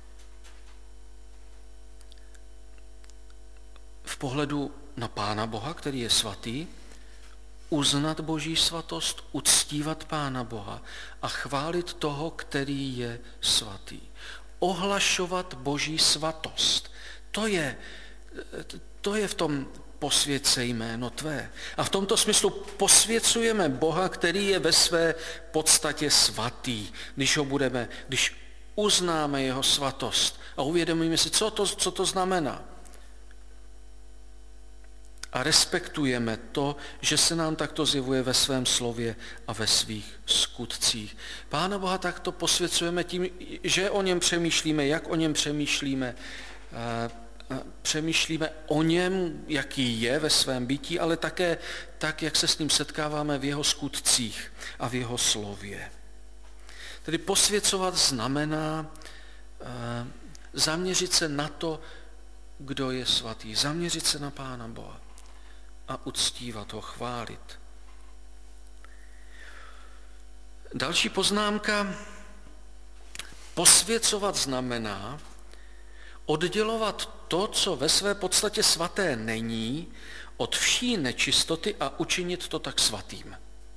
v pohledu na Pána Boha, který je svatý, uznat Boží svatost, uctívat Pána Boha a chválit toho, který je svatý. Ohlašovat Boží svatost. To je, to je v tom posvěcej jméno tvé. A v tomto smyslu posvěcujeme Boha, který je ve své podstatě svatý, když ho budeme, když uznáme jeho svatost a uvědomíme si, co to, co to znamená. A respektujeme to, že se nám takto zjevuje ve svém slově a ve svých skutcích. Pána Boha takto posvěcujeme tím, že o něm přemýšlíme, jak o něm přemýšlíme, přemýšlíme o něm, jaký je ve svém bytí, ale také tak, jak se s ním setkáváme v jeho skutcích a v jeho slově. Tedy posvěcovat znamená zaměřit se na to, kdo je svatý, zaměřit se na Pána Boha a uctívat ho, chválit. Další poznámka. Posvěcovat znamená oddělovat to, co ve své podstatě svaté není, od vší nečistoty a učinit to tak svatým.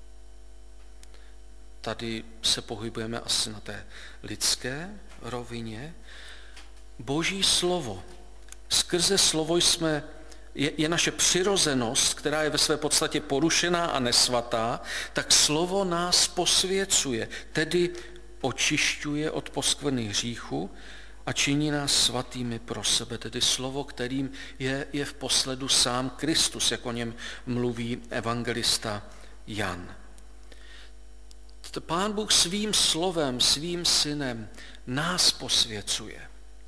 Tady se pohybujeme asi na té lidské rovině. Boží slovo. Skrze slovo jsme, je, je naše přirozenost, která je ve své podstatě porušená a nesvatá, tak slovo nás posvěcuje, tedy očišťuje od poskvrny hříchu a činí nás svatými pro sebe, tedy slovo, kterým je, je v posledu sám Kristus, jak o něm mluví evangelista Jan. Pán Bůh svým slovem, svým synem nás posvěcuje.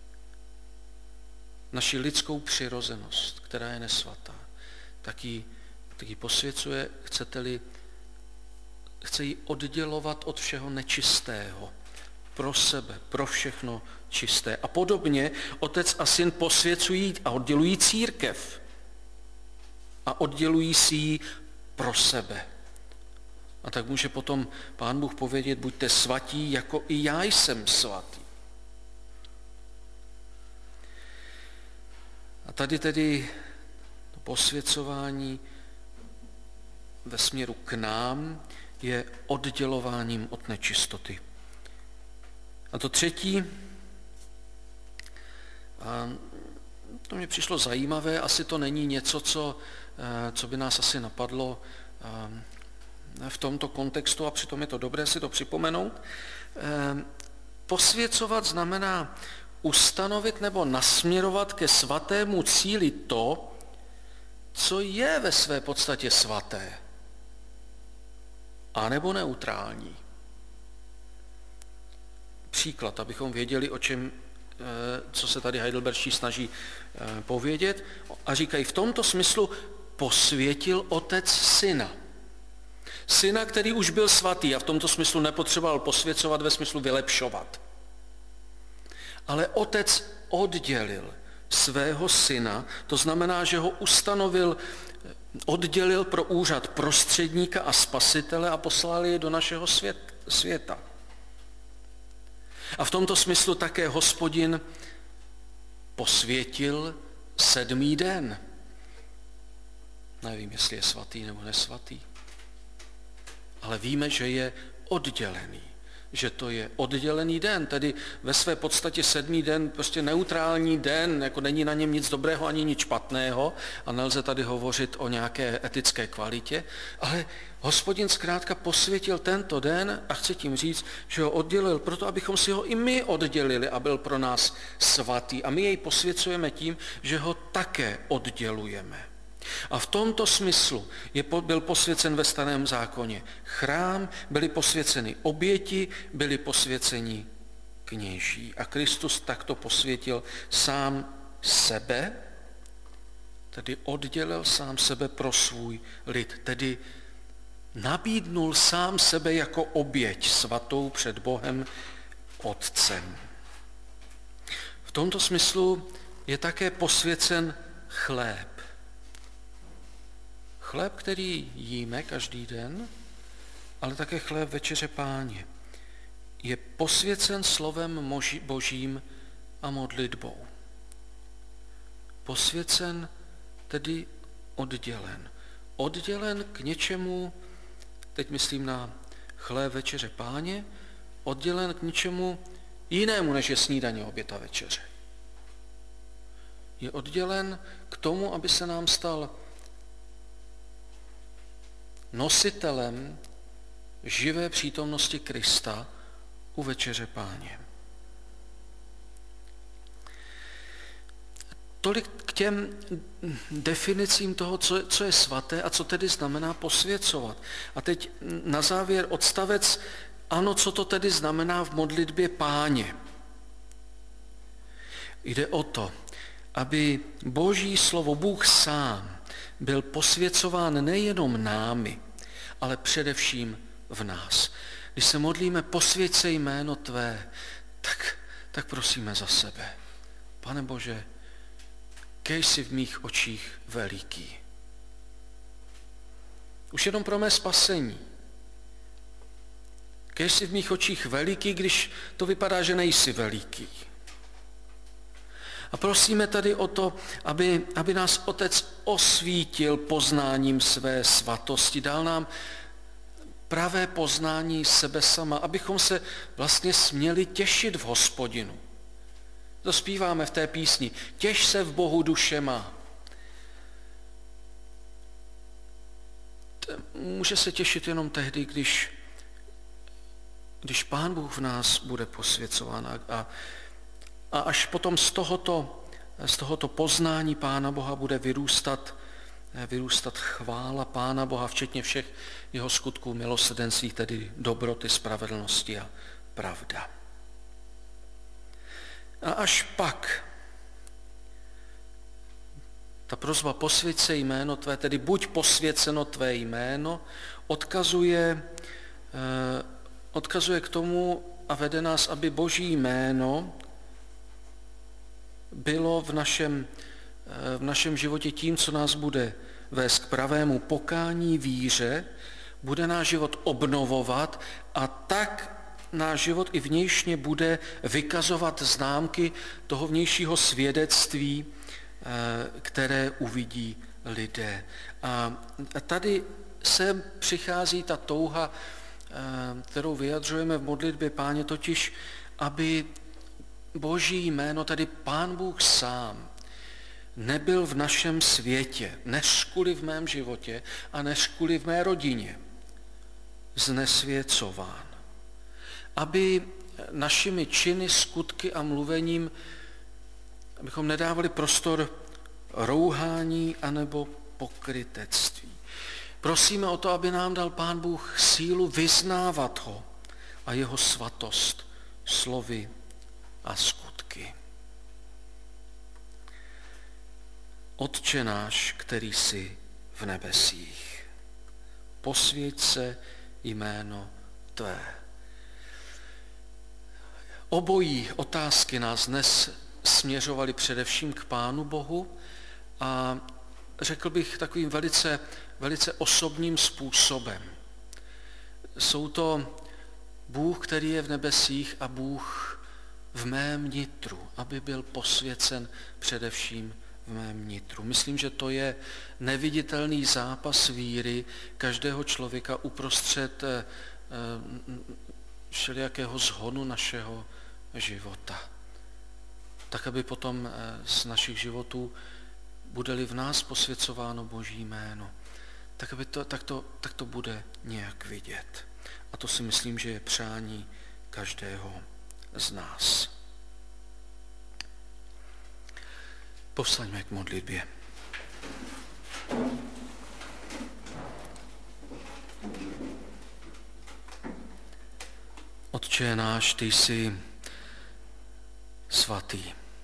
Naši lidskou přirozenost, která je nesvatá, tak ji, tak ji posvěcuje, chcete-li, chce ji oddělovat od všeho nečistého, pro sebe, pro všechno čisté. A podobně otec a syn posvěcují a oddělují církev a oddělují si ji pro sebe. A tak může potom Pán Bůh povědět, buďte svatí, jako i já jsem svatý. A tady tedy posvěcování ve směru k nám je oddělováním od nečistoty. A to třetí, a to mě přišlo zajímavé, asi to není něco, co, co by nás asi napadlo v tomto kontextu, a přitom je to dobré si to připomenout. Posvěcovat znamená ustanovit nebo nasměrovat ke svatému cíli to, co je ve své podstatě svaté, anebo neutrální. Příklad, abychom věděli, o čem, co se tady Heidelberští snaží povědět. A říkají, v tomto smyslu posvětil otec syna. Syna, který už byl svatý a v tomto smyslu nepotřeboval posvěcovat ve smyslu vylepšovat. Ale otec oddělil svého syna, to znamená, že ho ustanovil, oddělil pro úřad prostředníka a spasitele a poslal jej do našeho svět, světa. A v tomto smyslu také Hospodin posvětil sedmý den. Nevím, jestli je svatý nebo nesvatý, ale víme, že je oddělený. Že to je oddělený den, tedy ve své podstatě sedmý den, prostě neutrální den, jako není na něm nic dobrého ani nic špatného a nelze tady hovořit o nějaké etické kvalitě, ale Hospodin zkrátka posvětil tento den a chci tím říct, že ho oddělil proto, abychom si ho i my oddělili a byl pro nás svatý. A my jej posvěcujeme tím, že ho také oddělujeme. A v tomto smyslu je, byl posvěcen ve Starém zákoně chrám, byly posvěceny oběti, byly posvěceni kněží. A Kristus takto posvětil sám sebe, tedy oddělil sám sebe pro svůj lid, tedy nabídnul sám sebe jako oběť svatou před Bohem Otcem. V tomto smyslu je také posvěcen chléb. Chléb, který jíme každý den, ale také chléb večeře Páně, je posvěcen slovem Božím a modlitbou. Posvěcen, tedy oddělen. Oddělen k něčemu, teď myslím na chléb večeře Páně, oddělen k něčemu jinému, než je snídaně, oběd a večeře. Je oddělen k tomu, aby se nám stal nositelem živé přítomnosti Krista u večeře Páně. Tolik k těm definicím toho, co, co je svaté a co tedy znamená posvěcovat. A teď na závěr odstavec, ano, co to tedy znamená v modlitbě Páně. Jde o to, aby Boží slovo, Bůh sám, byl posvěcován nejenom námi, ale především v nás. Když se modlíme, posvěť se jméno tvé, tak, tak prosíme za sebe. Pane Bože, kej jsi v mých očích veliký. Už jenom pro mé spasení. Kej jsi v mých očích veliký, když to vypadá, že nejsi veliký. A prosíme tady o to, aby, aby nás Otec osvítil poznáním své svatosti, dal nám pravé poznání sebe sama, abychom se vlastně směli těšit v Hospodinu. To zpíváme v té písni. Těš se v Bohu duše má. Může se těšit jenom tehdy, když, když Pán Bůh v nás bude posvěcován a A až potom z tohoto, z tohoto poznání Pána Boha bude vyrůstat, vyrůstat chvála Pána Boha, včetně všech jeho skutků milosrdenství, tedy dobroty, spravedlnosti a pravda. A až pak ta prosba posvěť se jméno tvé, tedy buď posvěceno tvé jméno, odkazuje, odkazuje k tomu a vede nás, aby Boží jméno bylo v našem, v našem životě tím, co nás bude vést k pravému pokání, víře, bude náš život obnovovat a tak náš život i vnějšně bude vykazovat známky toho vnějšího svědectví, které uvidí lidé. A tady se přichází ta touha, kterou vyjadřujeme v modlitbě Páně, totiž, aby Boží jméno, tedy Pán Bůh sám, nebyl v našem světě, než kvůli v mém životě a než kvůli v mé rodině, znesvěcován. Aby našimi činy, skutky a mluvením, abychom nedávali prostor rouhání anebo pokrytectví. Prosíme o to, aby nám dal Pán Bůh sílu vyznávat ho a jeho svatost slovy a skutky. Otče náš, který jsi v nebesích, posvěť se jméno tvé. Obojí otázky nás dnes směřovaly především k Pánu Bohu a řekl bych takovým velice, velice osobním způsobem. Jsou to Bůh, který je v nebesích, a Bůh v mém nitru, aby byl posvěcen především v mém nitru. Myslím, že to je neviditelný zápas víry každého člověka uprostřed všelijakého zhonu našeho života. Tak, aby potom z našich životů, bude-li v nás posvěcováno Boží jméno, tak, aby to, tak, to, tak to bude nějak vidět. A to si myslím, že je přání každého z nás. Povstaňme k modlitbě. Otče náš, ty jsi svatý.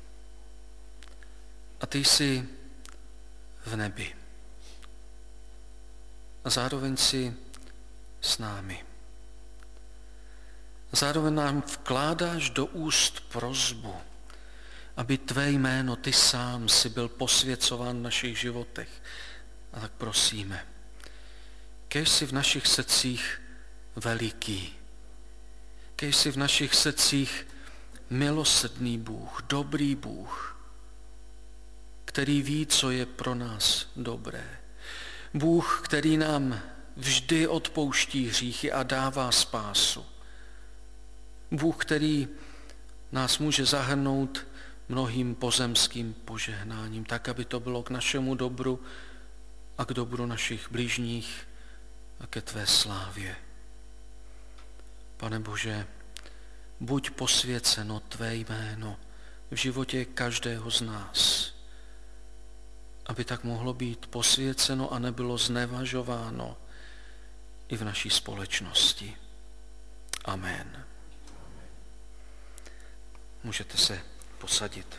A ty jsi v nebi. A zároveň jsi s námi. Zároveň nám vkládáš do úst prosbu, aby tvé jméno, ty sám, si byl posvěcován v našich životech. A tak prosíme, kéž jsi v našich srdcích veliký, kéž jsi v našich srdcích milosrdný Bůh, dobrý Bůh, který ví, co je pro nás dobré. Bůh, který nám vždy odpouští hříchy a dává spásu. Bůh, který nás může zahrnout mnohým pozemským požehnáním, tak, aby to bylo k našemu dobru a k dobru našich bližních a ke tvé slávě. Pane Bože, buď posvěceno tvé jméno v životě každého z nás, aby tak mohlo být posvěceno a nebylo znevažováno i v naší společnosti. Amen. Můžete se posadit.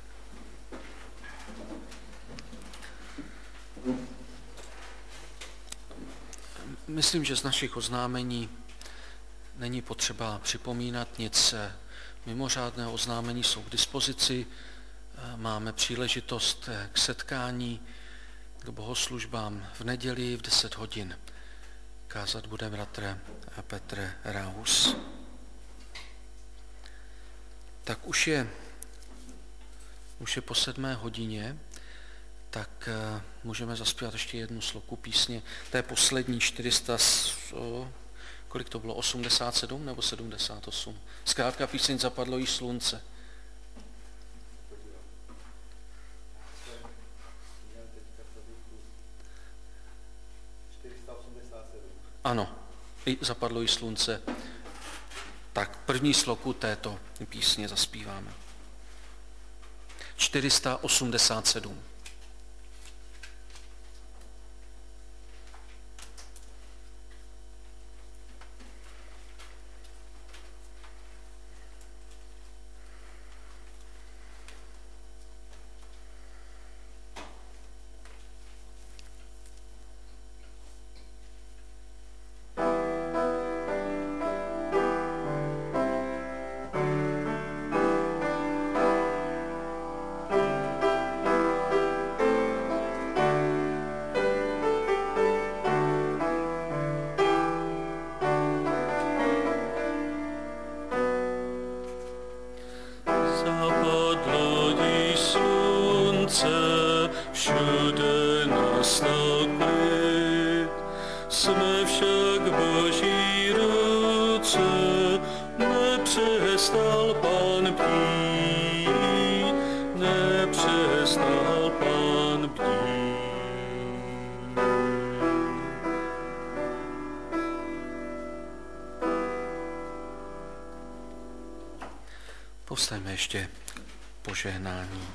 Myslím, že z našich oznámení není potřeba připomínat nic mimořádného. Oznámení jsou k dispozici. Máme příležitost k setkání, k bohoslužbám v neděli v deset hodin. Kázat bude bratr Petr Raus. Tak už je, už je po sedmé hodině, tak můžeme zaspívat ještě jednu sloku písně. To je poslední čtyři sta, kolik to bylo, osmdesát sedm nebo sedmdesát osm? Zkrátka píseň Zapadlo již slunce. Ano, Zapadlo již slunce. Tak první sloku této písně zaspíváme. čtyři sta osmdesát sedm. Všude nastal klid, jsme však v Boží ruce, nepřestal Pán bdít, nepřestal Pán bdít. Povstaňme ještě požehnání.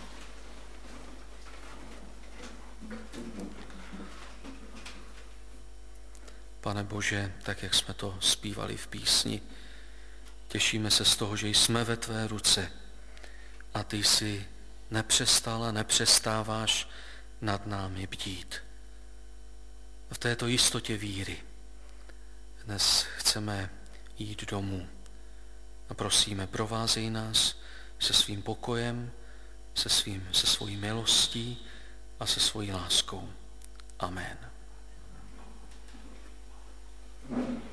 Pane Bože, tak jak jsme to zpívali v písni, těšíme se z toho, že jsme ve tvé ruce a ty jsi nepřestal a nepřestáváš nad námi bdít. V této jistotě víry dnes chceme jít domů a prosíme, provázej nás se svým pokojem, se, svým, se svojí milostí a se svojí láskou. Amen.